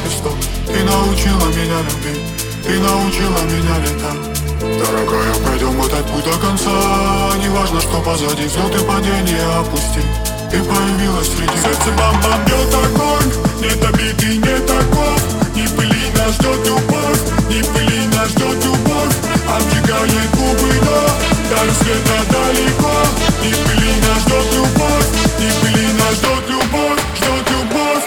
свисток. Ты научила меня любить, ты научила меня летать. Дорогая, пройдем этот путь до конца. Не важно, что позади, взлет и падение опусти. Ты появилась среди сердца, бам-бам, бьет огонь. Нет обид и нет оков. Не пыли, нас ждет любовь. Не пыли, нас ждет любовь. Обжигает губы, до рассвета далеко. Не пыли, нас ждет любовь. Не пыли, нас ждет любовь. Ждет любовь.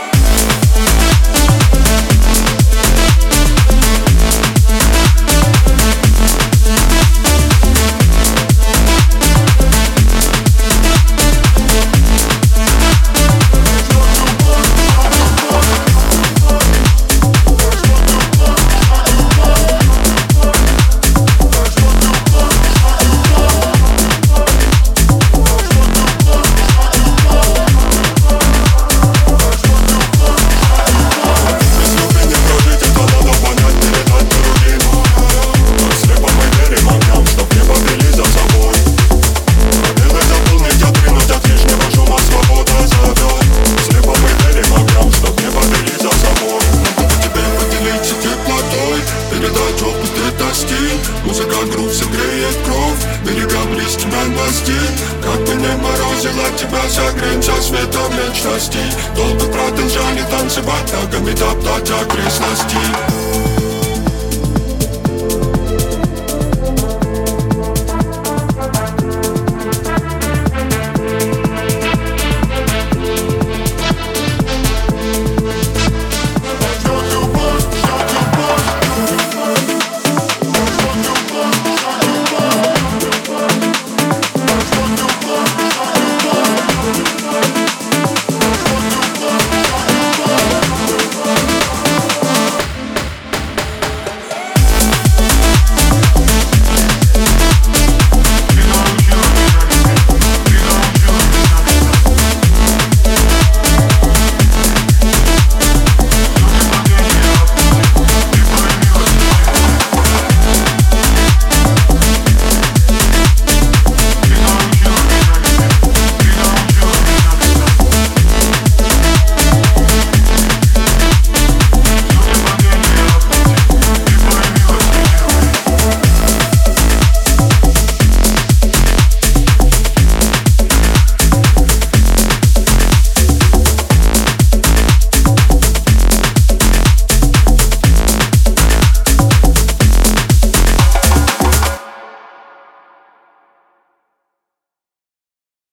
Передать опыт и тоски. Музыка, грув согреет кровь. Берега близ тебя гостей. Как бы не морозило тебя, согреемся светом вечности. Долго продолжали танцевать, ногами топтать окрестности.